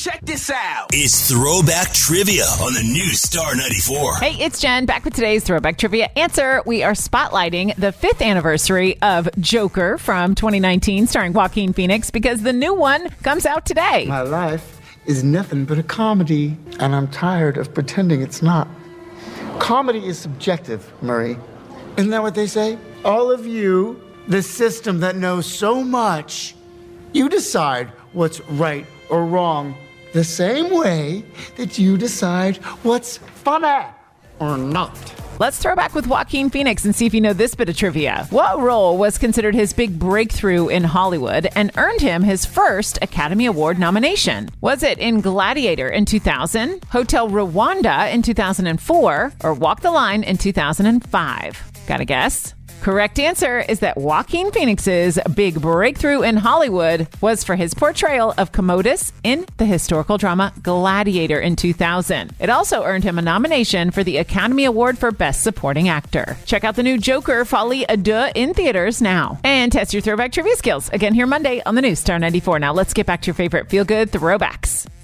check this out. It's Throwback Trivia on the new Star 94. Hey, it's Jen, back with today's Throwback Trivia answer. We are spotlighting the 5th anniversary of Joker from 2019, starring Joaquin Phoenix, because the new one comes out today. My life is nothing but a comedy, and I'm tired of pretending it's not. Comedy is subjective, Murray. Isn't that what they say? All of you, the system that knows so much, you decide what's right or wrong the same way that you decide what's funny or not. Let's throw back with Joaquin Phoenix and see if you know this bit of trivia. What role was considered his big breakthrough in Hollywood and earned him his first Academy Award nomination? Was it in Gladiator in 2000, Hotel Rwanda in 2004, or Walk the Line in 2005? Got a guess? Correct answer is that Joaquin Phoenix's big breakthrough in Hollywood was for his portrayal of Commodus in the historical drama Gladiator in 2000. It also earned him a nomination for the Academy Award for Best Supporting Actor. Check out the new Joker Folie à Deux in theaters now. And test your throwback trivia skills again here Monday on the new Star 94. Now let's get back to your favorite feel-good throwbacks.